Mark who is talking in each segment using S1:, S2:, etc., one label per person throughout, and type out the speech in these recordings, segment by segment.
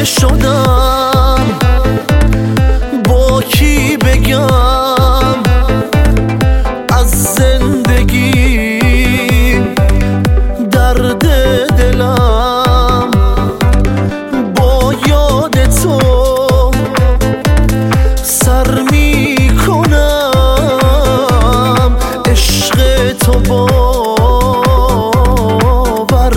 S1: دیوونه شدم، با کی بگم از زندگی درد دلم، با یاد تو سر میکنم، عشق تو باور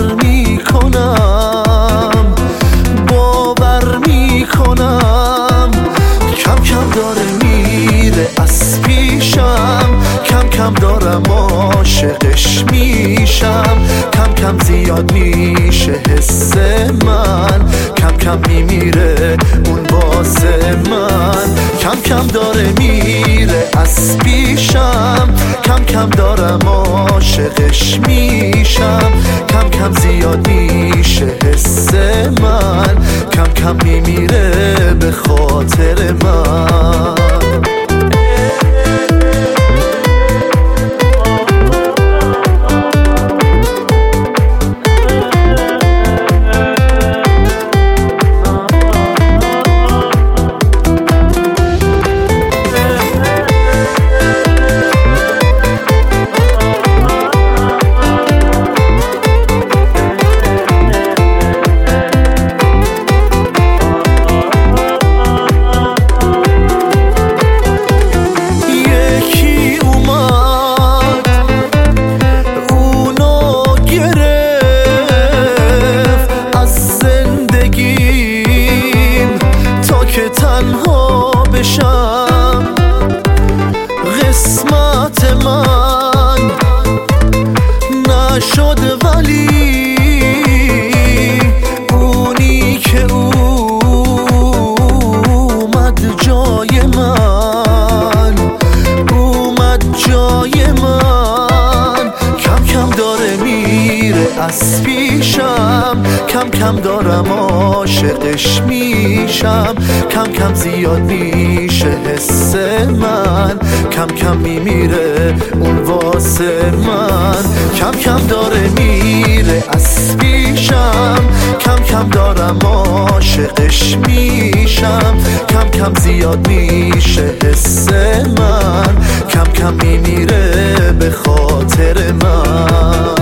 S1: میکنم، باور میکنم. کم کم داره میره از پیشم، کم کم دارم عاشقش میشم، کم کم زیاد میشه حس من، کم کم میمیره اون واسه من. کم کم داره میره از پیشم، کم کم دارم عاشقش میشم، کم کم زیاد میشه حس من، کم کم میمیره به خاطر من. تنها بشم قسمت من نشد، ولی اونی که اومد جای من، اومد جای من. کم کم داره میره از پیشم، کم کم دارم عاشقش میشم، کم کم زیاد میشه حس من، کم کم میمیره اون واسه من. کم کم داره میره از پیشم، کم کم دارم عاشقش میشم، کم کم زیاد میشه حس من، کم کم میمیره به خاطر من.